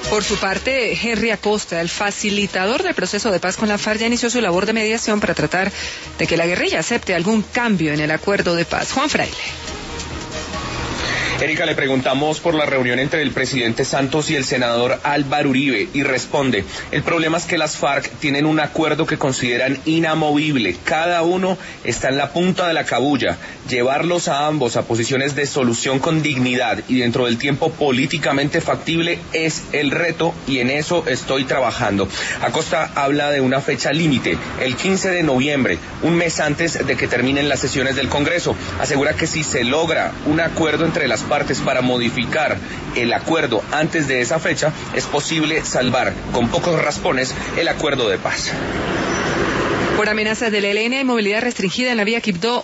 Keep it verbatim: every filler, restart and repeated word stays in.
Por su parte, Henry Acosta, el facilitador del proceso de paz con la FARC, ya inició su labor de mediación para tratar de que la guerrilla acepte algún cambio en el acuerdo de paz. Juan Fraile. Erika, le preguntamos por la reunión entre el presidente Santos y el senador Álvaro Uribe y responde: el problema es que las FARC tienen un acuerdo que consideran inamovible. Cada uno está en la punta de la cabulla. Llevarlos a ambos a posiciones de solución con dignidad y dentro del tiempo políticamente factible es el reto y en eso estoy trabajando. Acosta habla de una fecha límite, el quince de noviembre, un mes antes de que terminen las sesiones del Congreso. Asegura que si se logra un acuerdo entre las partes para modificar el acuerdo antes de esa fecha, es posible salvar con pocos raspones el acuerdo de paz. Por amenazas del E L N hay movilidad restringida en la vía Quibdó